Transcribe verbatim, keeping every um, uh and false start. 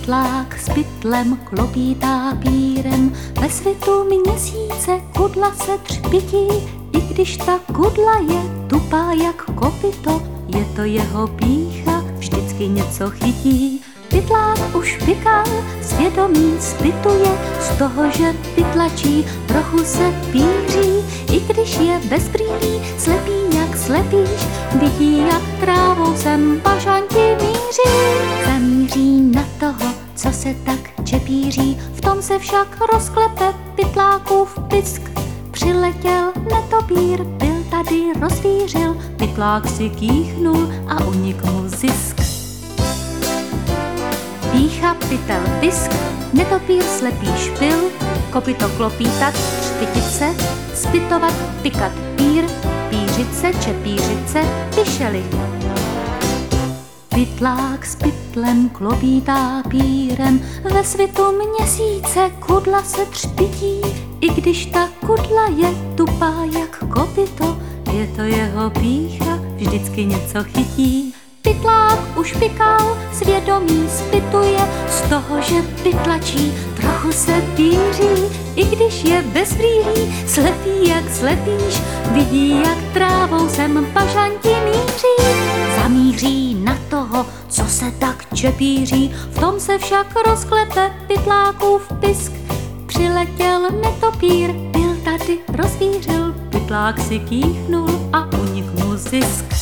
Pytlák s pytlem klopítá pírem, ve svitu měsíce kudla se třpití, i když ta kudla je tupá jak kopyto, je to jeho pýcha, vždycky něco chytí. Pytlák už pikal, svědomí zpytuje, z toho, že pytlačí, trochu se píří, i když je bez brýlí, slepý jak slepíš, vidí, jak trávou sem pažanti míří. Zamíří na toho, co se tak čepíří, v tom se však rozklepe pytlákův pysk. Přiletěl netopír, byl tady rozvířil, pytlák si kýchnul a unikl mu zisk. Pýcha, pytel, pisk, netopír, slepý špil, kopyto klopítat, třpitit se, spytovat, pikat pír, pířice, čepířice, pyšely. Pytlák s pytlem klopítá pírem, ve svitu měsíce kudla se třpití, i když ta kudla je tupá jak kopyto, je to jeho pýcha, vždycky něco chytí. Pytlák už pikal, svědomí zpytuje, z toho, že pytlačí, trochu se píří, i když je bez brýlí, slepý jak slepíš, vidí, jak trávou sem pažanti míří. Zamíří na toho, co se tak čepíří, v tom se však rozklepe pytlákův pisk. Přiletěl netopír, byl tady rozvířil, pytlák si kýchnul a unikl mu zisk.